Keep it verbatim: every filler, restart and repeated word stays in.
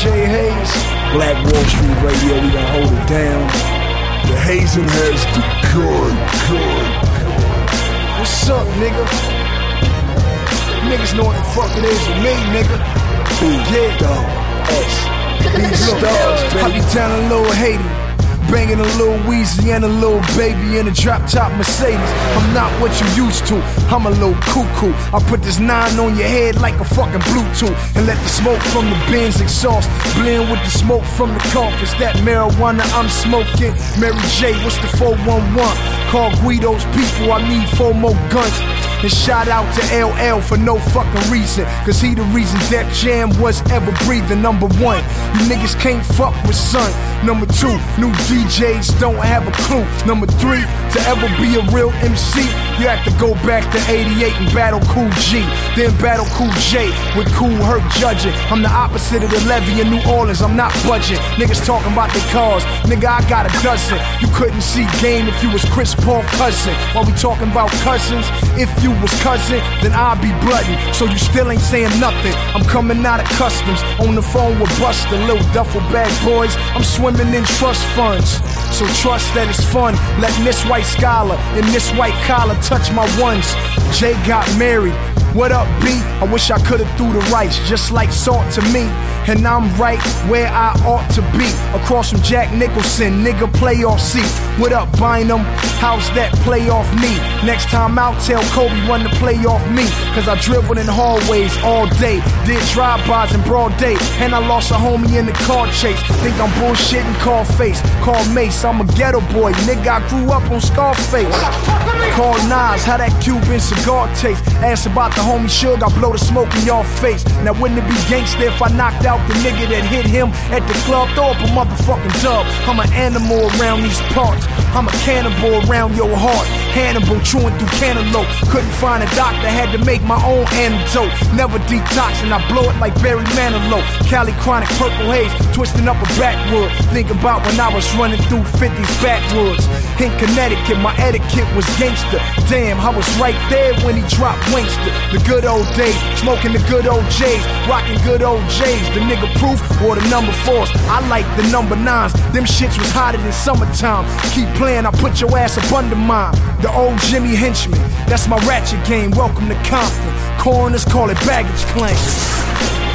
J Hayes, Black Wall Street Radio, we gon' hold it down. The hazing has begun, gun. What's up, nigga? Niggas know what the fuck it is with me, nigga. Yeah, dog. S. These stars, baby. I be down a little Haiti, banging a little Weezy and a little baby in a drop-top Mercedes. I'm not what you used to, I'm a little cuckoo. I put this nine on your head like a fucking Bluetooth, and let the smoke from the Benz exhaust blend with the smoke from the coffins. That marijuana I'm smoking. Mary J, what's the four one one? Call Guido's people, I need four more guns. And shout out to L L for no fucking reason, cause he the reason Def Jam was ever breathing. Number one, you niggas can't fuck with son. Number two, new D Js don't have a clue. Number three, to ever be a real M C, you have to go back to eighty-eight and battle Cool G, then battle Cool J with Cool Herc judging. I'm the opposite of the levee in New Orleans, I'm not budging. Niggas talking about their cars, nigga I got a dozen. You couldn't see game if you was Chris Paul cousin. While we talking about cousins, if you was cousin, then I'll be bloodin'. So you still ain't saying nothing. I'm coming out of customs, on the phone with Buster, little duffel bag boys. I'm swimming in trust funds, so trust that it's fun. Letting this white scholar in this white collar touch my ones. Jay got married. What up, B? I wish I could've threw the rice, just like salt to me. And I'm right where I ought to be, across from Jack Nicholson, nigga playoff seat. What up, Bynum? How's that playoff me? Next time out, tell Kobe run the playoff me, cause I dribbled in hallways all day, did drive-bys in broad day, and I lost a homie in the car chase. Think I'm bullshitting, call face, call Mace, I'm a ghetto boy, nigga I grew up on Scarface. Call Nas, how that Cuban cigar taste. Ask about the homie Suge, I blow the smoke in y'all face. Now wouldn't it be gangsta if I knocked out the nigga that hit him at the club? Throw up a motherfucking dub. I'm an animal around these parts, I'm a cannibal around your heart. Hannibal chewing through cantaloupe, couldn't find a doctor, had to make my own antidote. Never detoxing, I blow it like Barry Manilow. Cali chronic, purple haze, twisting up a backwood. Think about when I was running through fifties backwoods. In Connecticut, my etiquette was gangster. Damn, I was right there when he dropped Wankster. The good old days, smoking the good old J's, rocking good old J's. The nigga proof or the number fours, I like the number nines. Them shits was hotter than summertime. Keep playing, I put your ass up under mine. The old Jimmy Henchman, that's my ratchet game. Welcome to Compton. Coroners call it baggage claim.